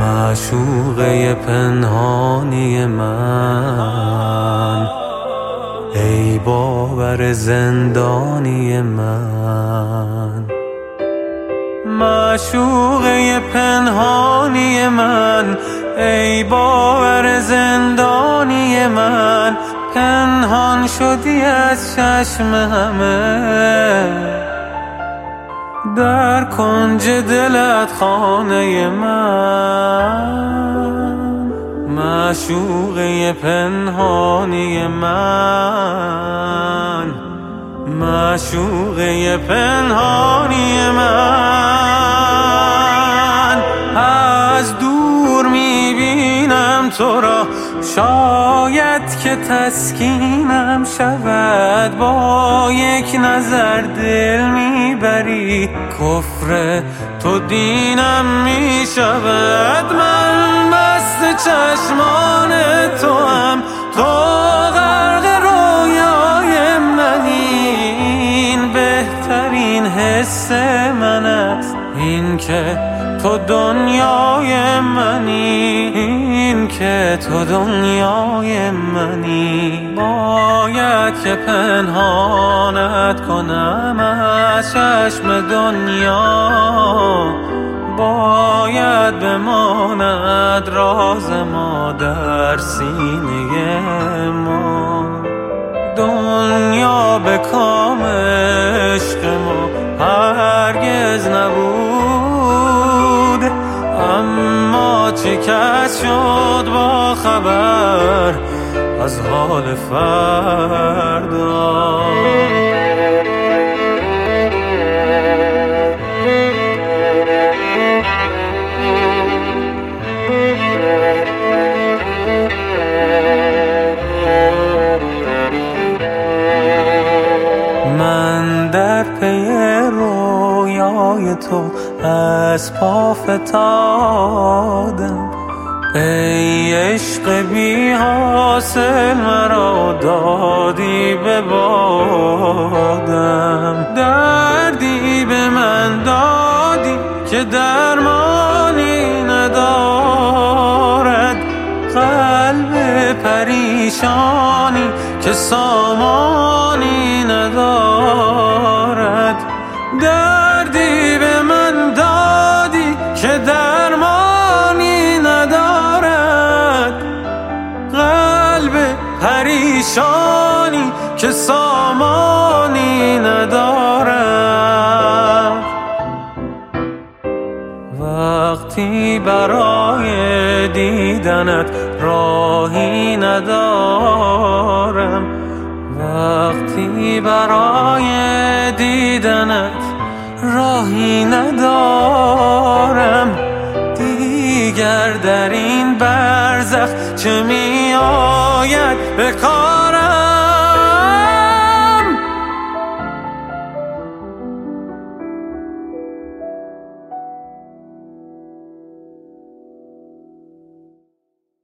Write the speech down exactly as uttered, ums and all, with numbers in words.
معشوقه پنهانی من، ای باور زندانی من. معشوقه پنهانی من، ای باور زندانی من، پنهان شدی از چشم همه، در کنج دلت خانه من. معشوقه پنهانی من، معشوقه پنهانی من. از دور میبینم تو را، شاید که تسکینم شود، با یک نظر دل میبری، کفر تو دینم میشود. من مست چشمان تو هم، تو غرق رویای منی، این بهترین حس من است، این که تو دنیای منی، این که تو دنیای منی. باید که پنهانت کنم از چشم دنیا، باید بماند راز ما در سینه ما. دنیا به کام عشق ما هرگز نبود، اما چه کس شد با خبر از حال فردا. من در پی رویای تو از پا فتادم، ای عشق بی حاصل مرا دادی به بادم. دردی به من دادی که درمانی ندارد، قلب پریشانی که سامانی ندارد. دردی به من دادی که درمانی ندارد، قلب پریشانی که سامانی ندارد. وقتی برای دیدنت راهی ندارم، وقتی برای دیدنت راهی ندارم، دیگر در این برزخ چه می آید به کارم.